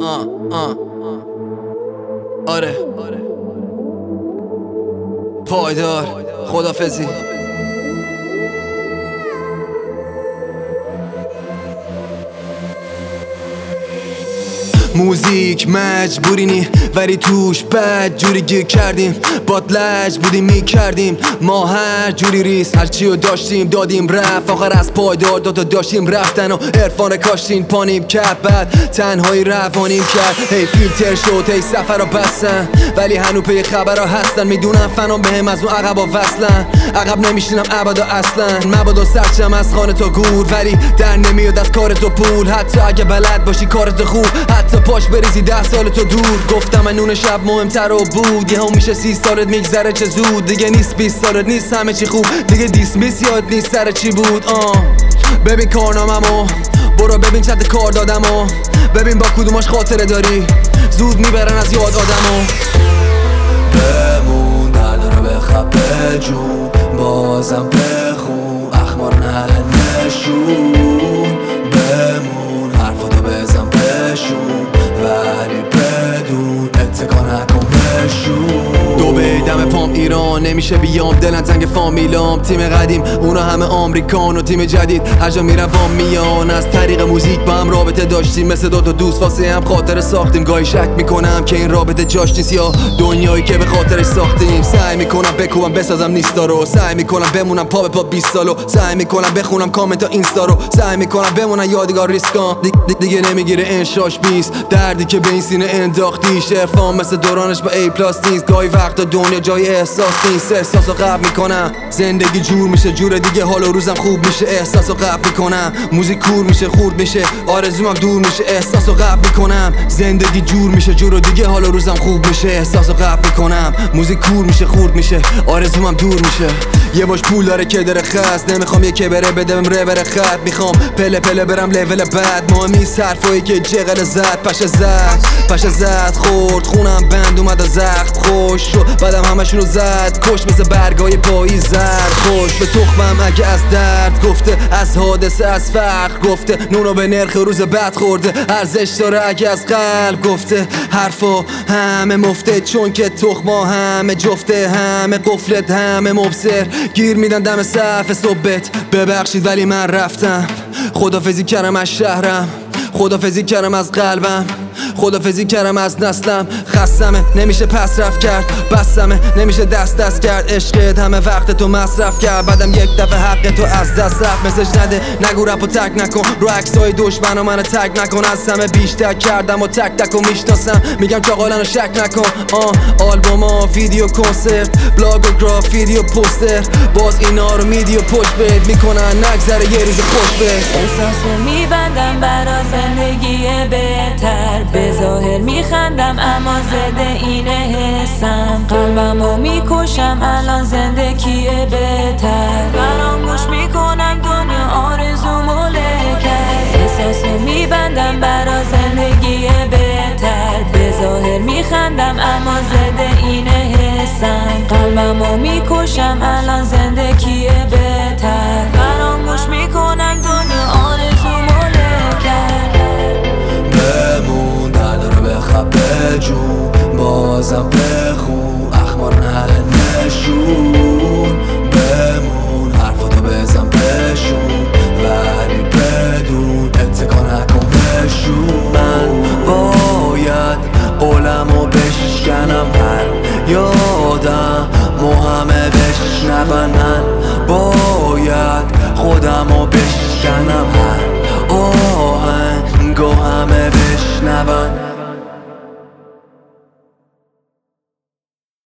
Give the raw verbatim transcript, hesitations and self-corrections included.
آه آه آره پایدار خدافزی. موزیک مجبوری نی ولی توش بد جوری گیر کردیم، باد لج بودیم میکردیم ما هر جوری ریس هرچی رو داشتیم دادیم رفت، آخر از پایدار دادا داشتیم رفتن و عرفان کاشتین پانیم کرد، بعد تنهایی روانیم کرد. هی فیلتر شد هی سفر رو بستن ولی هنو پی خبر ها هستن، میدونم فنام بهم از اون عقبا وصلن، عقب نمیشینم ابدا اصلا، مبادا سرچم از خانه تا گور ولی در نمیاد از کار تو پول، حتی اگه بلد باشی کارت خوب، حتی پاش بریزی ده سال تو دور. گفتم من نون شب مهمتر رو بود، یه هم میشه سی سالت میگذره چه زود، دیگه نیست بیست سالت نیست همه چی خوب، دیگه دیسمیس یاد نیست سر چی بود. آه ببین کارناممو برو ببین چت کار دادمو، ببین با کدوماش خاطره داری زود میبرن از یاد آدمو. بمون دردارو بخب بجون بازم بخون اخمار نه نشون، بمون حرفاتو بزن بشون ولی بدون اتکا نکن بشون. دو بیدم پام ایران نمیشه بیام، دلن زنگ فامیلام، تیم قدیم اونا همه آمریکان و تیم جدید هر جا میرم با میان، از طریق موزیک با هم رابطه داشتیم مثل دو تا دوست واسه هم خاطر ساختیم، گاهی شک میکنم که این رابطه جاش نیست یا دنیایی که به خاطرش ساختیم، سعی میکنم بکوبم بسازم نیستا رو، سعی میکنم بمونم پا به پا بیست سالو، سعی میکنم بخونم کامنت اینستا رو، سعی میکنم بمونم یادگار ریسکام، دی دی دیگه نمیگیره انشاش بیست دردی که به این سینه انداختیش، عرفان مثل دورانش با ای پلاس نیست، گاهی وقتا دنیا جای احساس نیست، احساسو قبل میکنم زندگی جور میشه جور دیگه، حال و روزم خوب میشه احساسو قبل میکنم، موزیک کور میشه خورد میشه آرزومم دور میشه احساسو قبل میکنم، زندگی جور میشه جور دیگه حال و روزم خوب میشه احساسو قبل میکنم، موزیک کور میشه خورد میشه آرزومم دور میشه. یه باش پول داره که داره خست، نمیخوام یکی بره بدم ره بره خط، میخوام پله پله برم لول بعد، مهمی صرفایی که جغل زد پشه زد پشه زد خورد خونم بند اومد از زخم خوش شد، بعدم همشونو زد کش مثل برگای پاییز زد خوش به تخمم اگه از درد گفته، از حادثه از فقر گفته، نونو به نرخ روز بعد خورده، ارزش داره اگه از قلب گفته، حرفا همه مفته چون که تخما همه جفته، همه قفلت همه مبصر گیر میدن دم صف صبحت، ببخشید ولی من رفتم، خدافزی کردم از شهرم، خدافزی کردم از قلبم، خدافزی کردم از نسلم، خستمه نمیشه پس رفت کرد، بستمه نمیشه دست دست کرد، عشقت همه وقت تو مصرف کرد، بعدم یک دفعه حق تو از دست رفت، مسج نده نگو رپو تک نکن، رو عکسای دشمن و منو تک نکن، از همه بیشتر کردم و تک تک و میشناسم، میگم چاقالنو شک نکن. آه آلبوما ویدیو کنسرت بلاگ و گراف ویدیو پوستر، باز اینا رو میدی و پشت بهت میکنن نگذره یه روز خوش بهت، احساسو میبندم برا زندگی بهتر، به ظاهر میخندم اما زده اینه حسم، قلبمو میکشم الان زندگیه بهتر، فراموش میکنم دنیا آرزومو له کرد، احساسو میبندم برا زندگی بهتر، به ظاهر میخندم اما زده اینه حسم، قلبمو میکشم الان زندگیه بهتر، فراموش میکنم دنیا آرزومو له کرد. بمون دردارو بخب بجون بازم بخون اخمار نه نشون، بمون حرفاتو بزن بشون ولی بدون اتکا نکن بشون. من باید قولمو بشکنم هر یادم همه بشنون، من باید خودمو بشکنم هر آهنگو همه بشنون.